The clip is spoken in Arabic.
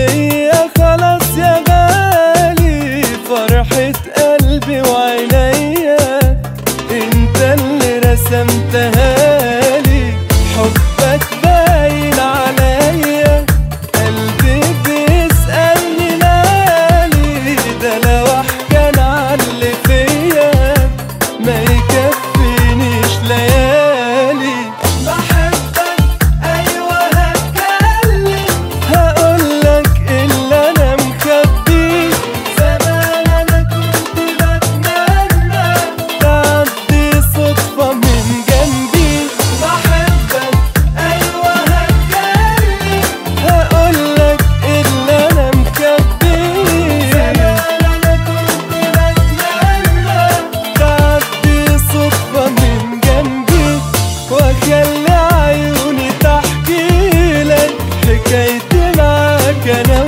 هي خلاص يا غالي فرحة قلبي وعينيا، انت اللي رسمتها لي، حبك باين عليا، قلبي بيسألني مالي، ده لو احكي انا عن اللي فيا ما يكفينيش ليالي. بحبك ايوه هتكلم، هقولك اللي انا مخبيه، زمان انا كنت بتمنى تعدي صدفة من جنبي. بحبك ايوه هتكلم، هقولك اللي انا مخبيه، زمان انا كنت بتمنى تعدي صدفة من جنبي، واخلي عيوني تحكي لك حكايتي معاك انا